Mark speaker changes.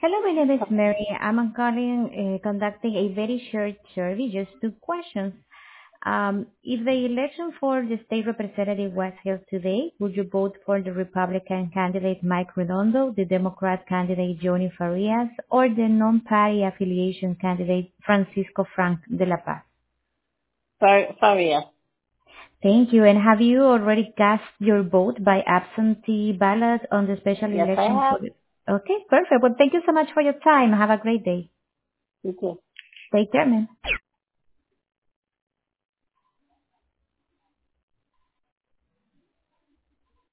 Speaker 1: Hello, my name is Mary. I'm calling, conducting a very short survey, just two questions. If the election for the state representative was held today, would you vote for the Republican candidate Mike Redondo, the Democrat candidate Johnny Farias, or the non-party affiliation candidate Francisco Frank de la Paz?
Speaker 2: Faria.
Speaker 1: Thank you. And have you already cast your vote by absentee ballot on the special
Speaker 2: Yes, I
Speaker 1: election for
Speaker 2: have.
Speaker 1: the... Okay, perfect. Well, thank you so much for your time. Have a great day.
Speaker 2: You too.
Speaker 1: Take care, man.